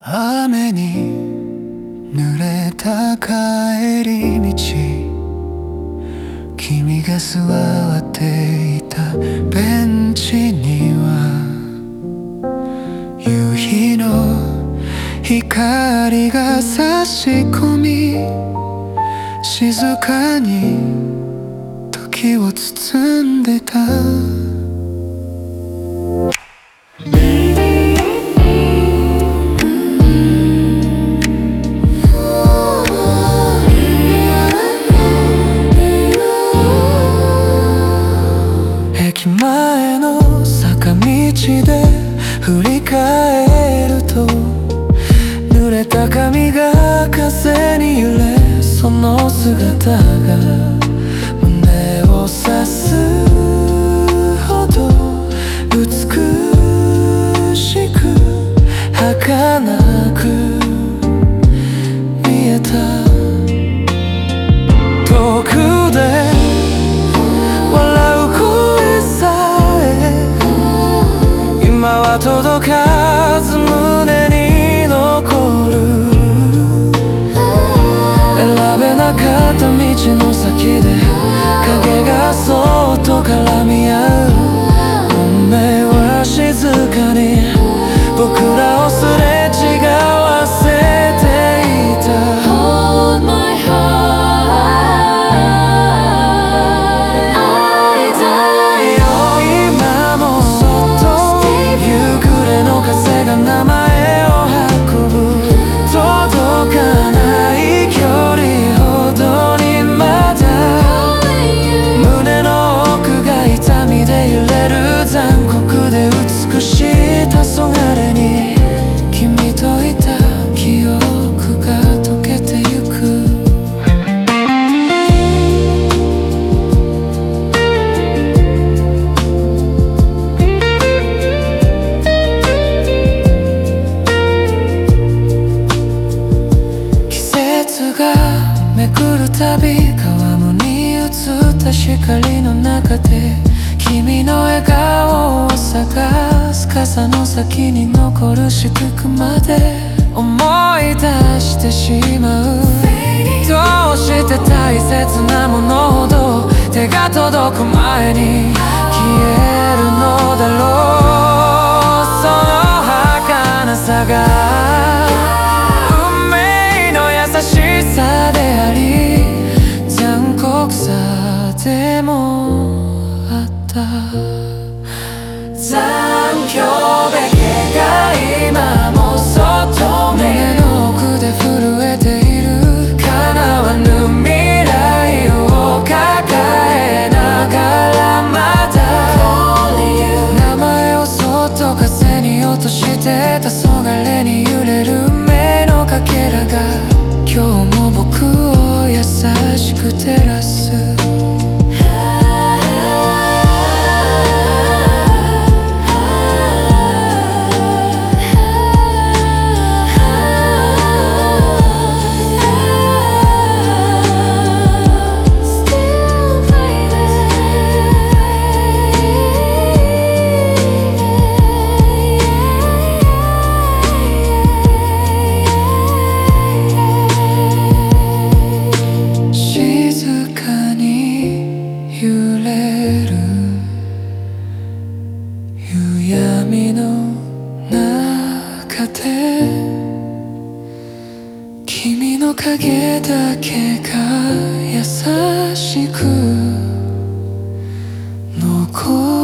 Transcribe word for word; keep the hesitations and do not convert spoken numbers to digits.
雨に濡れた帰り道、君が座っていたベンチには夕日の光が差し込み、静かに時を包んでた。駅前の坂道で振り返ると、濡れた髪が風に揺れ、その姿が胸を刺すほど美しく儚く見えた。遠くで届かず胸に残る、選べなかった道の先で影がそっと絡み合う。運命は静かに僕らをすれ違わせていた。 Hold my heart、 会いたいよ今もそっと風が名前を運ぶ、届かない距離ほどにまだ胸の奥が痛みで揺れる。残酷で美しい黄昏に君といた記憶が溶けてゆく。めくるたび川面に映った光の中で君の笑顔を探す。傘の先に残る四角まで思い出してしまう。どうして大切なものほど手が届く前に消えるのだろう。その儚さが優しさであり残酷さでもあった。残響だけが今もそっと胸の奥で震えている。叶わぬ未来を抱えながらまだ名前をそっと風に落として黄昏に揺れる目のかけらが今日も僕を優しく照らす。闇の中で君の影だけが優しく残る。